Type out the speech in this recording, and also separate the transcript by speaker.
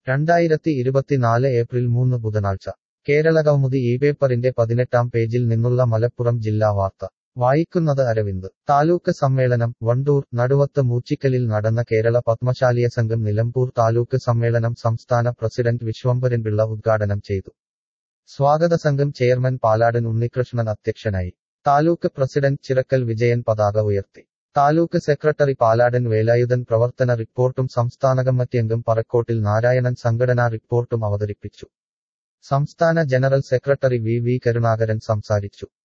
Speaker 1: 2024 April 3 ബുധനാഴ്ച കേരളകൗമുദി പേപ്പറിന്റെ 18-ാം പേജിൽ നിന്നുള്ള മലപ്പുറം ജില്ലാ വാർത്ത വായിക്കുന്നത് അരവിന്ദ്. താലൂക്ക് സമ്മേളനം വണ്ടൂർ. നടുവത്ത് മൂച്ചിക്കലിൽ നടന്ന കേരള പത്മശാലിയ സംഘം നിലമ്പൂർ താലൂക്ക് സമ്മേളനം സംസ്ഥാന പ്രസിഡന്റ് വിശ്വംഭരൻപിള്ള ഉദ്ഘാടനം ചെയ്തു. സ്വാഗത സംഘം ചെയർമാൻ പാലാടൻ ഉണ്ണികൃഷ്ണൻ അധ്യക്ഷനായി. താലൂക്ക് പ്രസിഡന്റ് ചിറക്കൽ വിജയൻ പതാക ഉയർത്തി. താലൂക്ക് സെക്രട്ടറി പാലാടൻ വേലായുധൻ പ്രവർത്തന റിപ്പോർട്ടും സംസ്ഥാന കമ്മിറ്റി അംഗം പറക്കോട്ടിൽ നാരായണൻ സംഘടനാ റിപ്പോർട്ടും അവതരിപ്പിച്ചു. സംസ്ഥാന ജനറൽ സെക്രട്ടറി വി കരുണാകരൻ സംസാരിച്ചു.